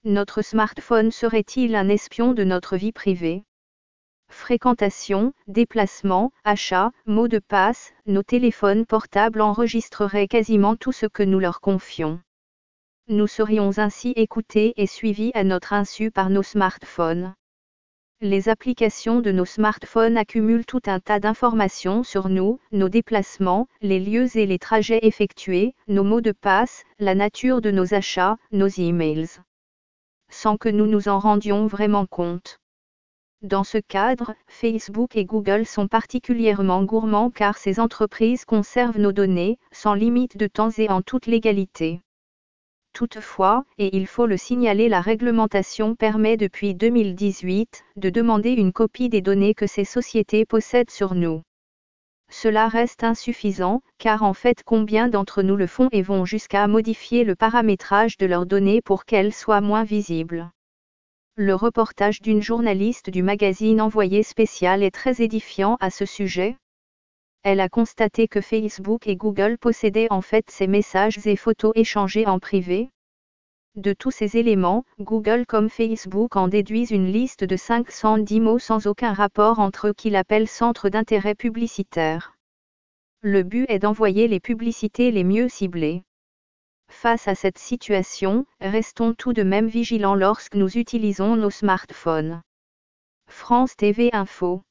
Notre smartphone serait-il un espion de notre vie privée? Fréquentation, déplacement, achat, mots de passe, nos téléphones portables enregistreraient quasiment tout ce que nous leur confions. Nous serions ainsi écoutés et suivis à notre insu par nos smartphones. Les applications de nos smartphones accumulent tout un tas d'informations sur nous, nos déplacements, les lieux et les trajets effectués, nos mots de passe, la nature de nos achats, nos emails. Sans que nous nous en rendions vraiment compte. Dans ce cadre, Facebook et Google sont particulièrement gourmands car ces entreprises conservent nos données, sans limite de temps et en toute légalité. Toutefois, et il faut le signaler, la réglementation permet depuis 2018 de demander une copie des données que ces sociétés possèdent sur nous. Cela reste insuffisant, car en fait combien d'entre nous le font et vont jusqu'à modifier le paramétrage de leurs données pour qu'elles soient moins visibles. Le reportage d'une journaliste du magazine Envoyé spécial est très édifiant à ce sujet. Elle a constaté que Facebook et Google possédaient en fait ces messages et photos échangés en privé. De tous ces éléments, Google comme Facebook en déduisent une liste de 510 mots sans aucun rapport entre eux qu'il appelle centre d'intérêt publicitaire. Le but est d'envoyer les publicités les mieux ciblées. Face à cette situation, restons tout de même vigilants lorsque nous utilisons nos smartphones. France TV Info.